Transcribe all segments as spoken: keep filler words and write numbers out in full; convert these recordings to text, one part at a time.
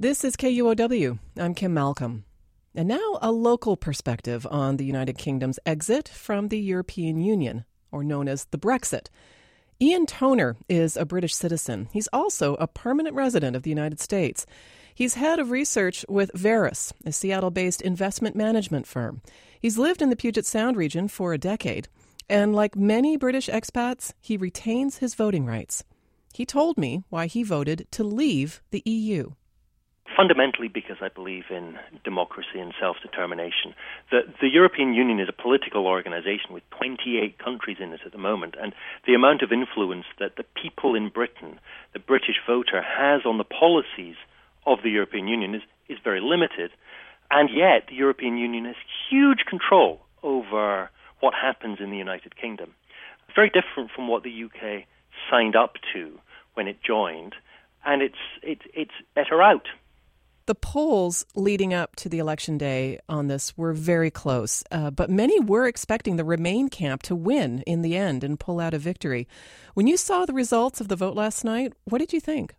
This is K U O W. I'm Kim Malcolm. And now a local perspective on the United Kingdom's exit from the European Union, or known as the Brexit. Ian Toner is a British citizen. He's also a permanent resident of the United States. He's head of research with Verus, a Seattle-based investment management firm. He's lived in the Puget Sound region for a decade. And like many British expats, he retains his voting rights. He told me why he voted to leave the E U. Fundamentally because I believe in democracy and self-determination. The, the European Union is a political organization with twenty-eight countries in it at the moment, and the amount of influence that the people in Britain, the British voter, has on the policies of the European Union is, is very limited. And yet the European Union has huge control over what happens in the United Kingdom. Very different from what the U K signed up to when it joined, and it's, it, it's better out. The polls leading up to the election day on this were very close, uh, but many were expecting the Remain camp to win in the end and pull out a victory. When you saw the results of the vote last night, what did you think?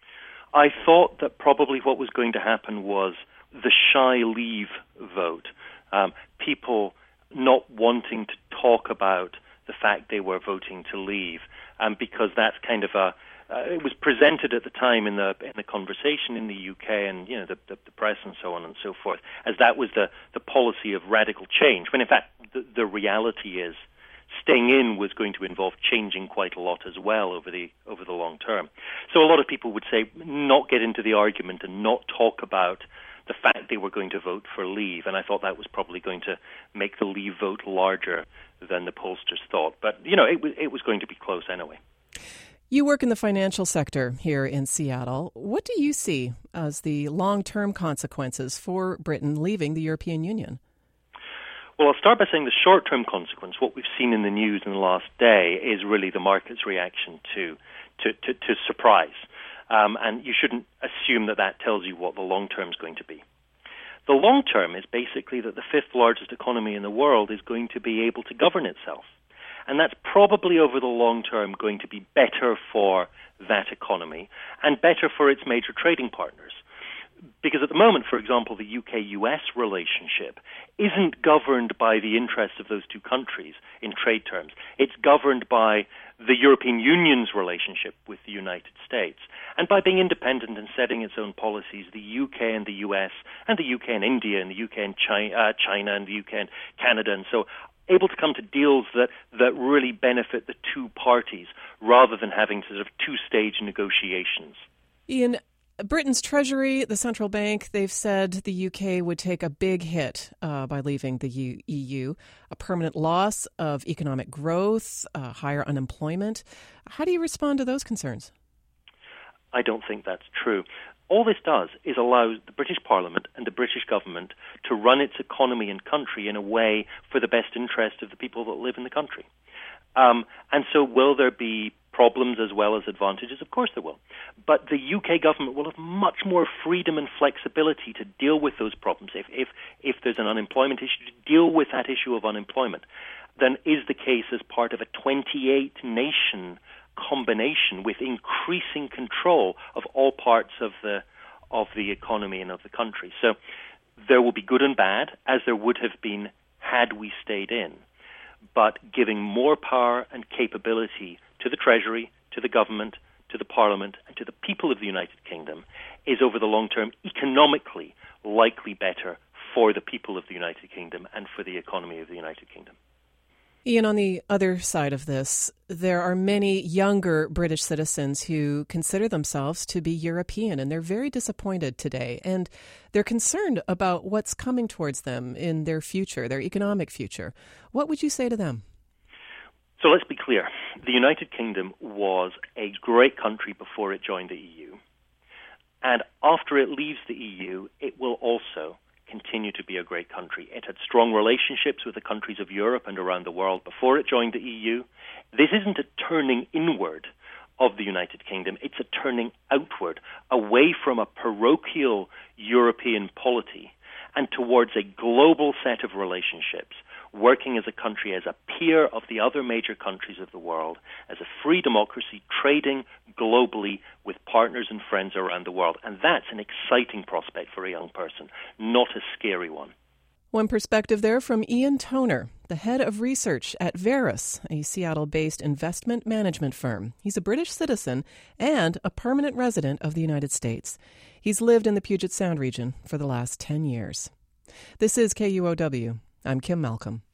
I thought that probably what was going to happen was the shy leave vote. Um, people not wanting to talk about the fact they were voting to leave, um, because that's kind of a Uh, it was presented at the time in the in the conversation in the U K and you know the, the, the press and so on and so forth as that was the, the policy of radical change, when in fact the, the reality is staying in was going to involve changing quite a lot as well over the over the long term. So a lot of people would say not get into the argument and not talk about the fact they were going to vote for leave, and I thought that was probably going to make the leave vote larger than the pollsters thought. But you know it was it was going to be close anyway. You work in the financial sector here in Seattle. What do you see as the long-term consequences for Britain leaving the European Union? Well, I'll start by saying the short-term consequence, what we've seen in the news in the last day, is really the market's reaction to to, to, to surprise. Um, and you shouldn't assume that that tells you what the long-term is going to be. The long-term is basically that the fifth largest economy in the world is going to be able to govern itself. And that's probably over the long term going to be better for that economy and better for its major trading partners. Because at the moment, for example, the U K U S relationship isn't governed by the interests of those two countries in trade terms. It's governed by the European Union's relationship with the United States. And by being independent and setting its own policies, the U K and the U S and the U K and India and the U K and China, uh, China and the U K and Canada and so able to come to deals that, that really benefit the two parties rather than having sort of two-stage negotiations. Ian, Britain's Treasury, the central bank, they've said the U K would take a big hit uh, by leaving the U- E U, a permanent loss of economic growth, uh, higher unemployment. How do you respond to those concerns? I don't think that's true. All this does is allow the British Parliament and the British government to run its economy and country in a way for the best interest of the people that live in the country. Um, and so will there be problems as well as advantages? Of course there will. But the U K government will have much more freedom and flexibility to deal with those problems. If, if, if there's an unemployment issue, to deal with that issue of unemployment, than is the case as part of a twenty-eight nation combination with increasing control of all parts of the of the economy and of the country. So there will be good and bad, as there would have been had we stayed in. But giving more power and capability to the Treasury, to the government, to the Parliament, and to the people of the United Kingdom is over the long term economically likely better for the people of the United Kingdom and for the economy of the United Kingdom. Ian, on the other side of this, there are many younger British citizens who consider themselves to be European, and they're very disappointed today. And they're concerned about what's coming towards them in their future, their economic future. What would you say to them? So let's be clear. The United Kingdom was a great country before it joined the E U. And after it leaves the E U, it will also continue to be a great country. It had strong relationships with the countries of Europe and around the world before it joined the E U. This isn't a turning inward of the United Kingdom. It's a turning outward, away from a parochial European polity and towards a global set of relationships working as a country, as a peer of the other major countries of the world, as a free democracy, trading globally with partners and friends around the world. And that's an exciting prospect for a young person, not a scary one. One perspective there from Ian Toner, the head of research at Verus, a Seattle-based investment management firm. He's a British citizen and a permanent resident of the United States. He's lived in the Puget Sound region for the last ten years. This is K U O W. I'm Kim Malcolm.